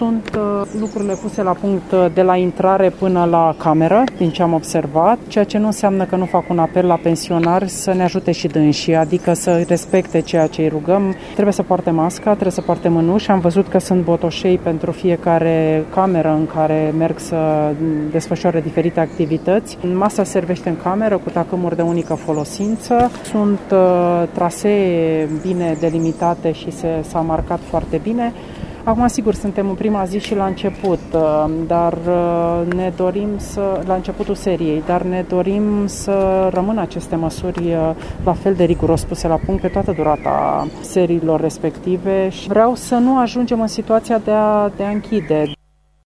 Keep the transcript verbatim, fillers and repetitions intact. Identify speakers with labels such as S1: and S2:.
S1: Sunt lucrurile puse la punct de la intrare până la cameră, din ce am observat, ceea ce nu înseamnă că nu fac un apel la pensionari să ne ajute și dânsii, adică să respecte ceea ce îi rugăm. Trebuie să poarte masca, trebuie să poarte mânuși. Am văzut că sunt botoșei pentru fiecare cameră în care merg să desfășoare diferite activități. Masa servește în cameră cu tacâmuri de unică folosință. Sunt uh, trasee bine delimitate și se, s-a marcat foarte bine. Acum, sigur, suntem în prima zi și la început, dar ne dorim să, la începutul seriei, dar ne dorim să rămână aceste măsuri la fel de riguros puse la punct pe toată durata seriilor respective și vreau să nu ajungem în situația de a, de a închide.